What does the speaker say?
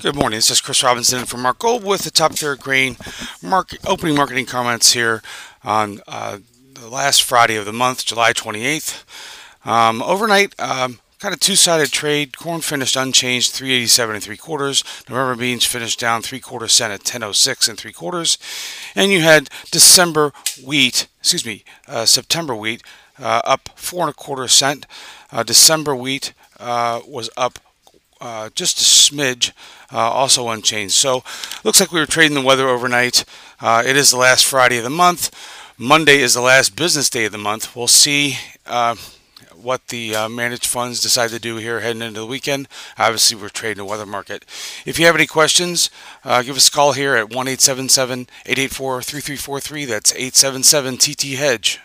Good morning. This is Chris Robinson from Mark Gold with the Top Tier Grain opening marketing comments here on the last Friday of the month, July 28th. Overnight, kind of two-sided trade. Corn finished unchanged, 387 and 3/4. November beans finished down 3/4 cent at 10.06 and 3/4. And you had September wheat up 4 1/4 cent. December wheat was up just a smidge, also unchanged. So looks like we were trading the weather overnight. It is the last Friday of the month. Monday is the last business day of the month. We'll see what the managed funds decide to do here heading into the weekend. Obviously, we're trading the weather market. If you have any questions, give us a call here at 1-877-884-3343. That's 877-TT-HEDGE.